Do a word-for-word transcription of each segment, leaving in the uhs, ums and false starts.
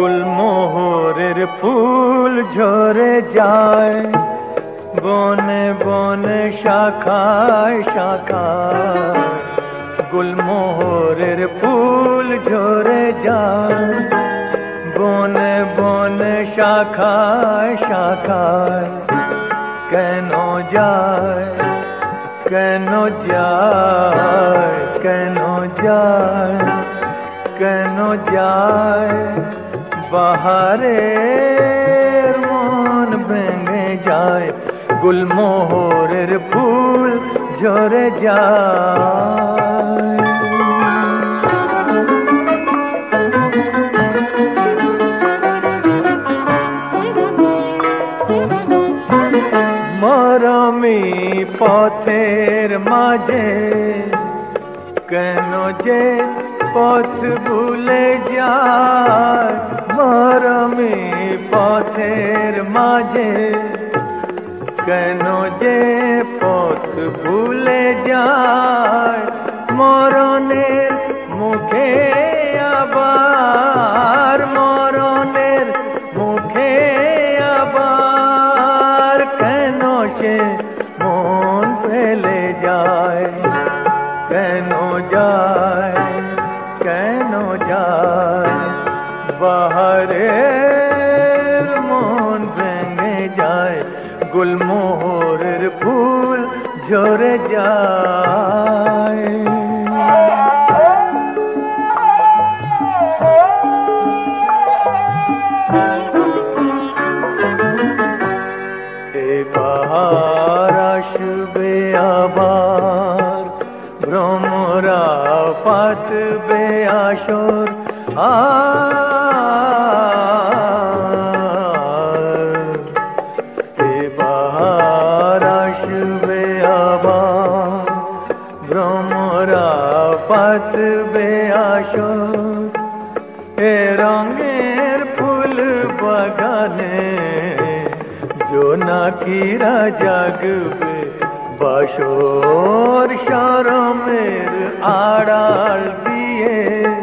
গুলমোহরের ফুল ঝরে যায় বনে বনে শাখায় শাখায়। গুলমোহরের ফুল ঝরে যায় বনে বনে শাখায় শাখায়। কেন যায় কেন যায় কেন যায় কেন যায় বাহারের মন ভেঙে যায়। গুলমোহরের ফুল ঝরে যায়। মরমি পথের মাঝে কেন যে পথ ভুলে যায়। মরমি পথের মাঝে কেন যে পথ ভুলে যায়। মরণের মুখে আবার মরণের মুখে আবার কেন সে মন ফেলে যায়। কেন যায় কেন যায় বাহারের মন ভেঙে যায়। গুলমোহরের ফুল ঝরে যায়। এবার আসবে আবার ভ্রমরা পাতবে আসর। এবার আসবে আবার ভ্রমরা পাতবে আসর। এ রঙের ফুল বাগানে জোনাকিরা জাগবে বাসর। শরমের আড়াল দিয়ে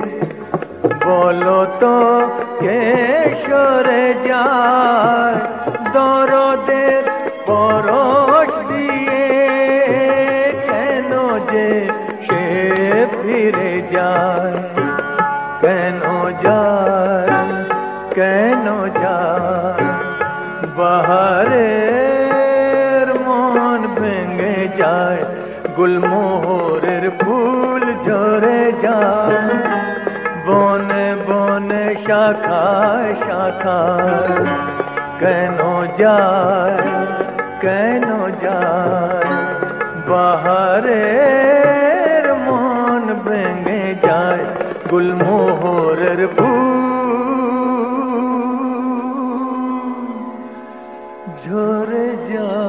বলো তো কে সরে যায়। দরদের পরশ দিয়ে কেন যে সে ফিরে যায়। কেন যায় কেন যায় বাহারের মন ভেঙে যায়। গুলমোহরের ফুল ঝরে যায় বনে বনে শাখায় শাখায়। কেন যায় কেন যায় বাহারের মন ভেঙে যায়। গুলমোহরের ফুল ঝরে যায়।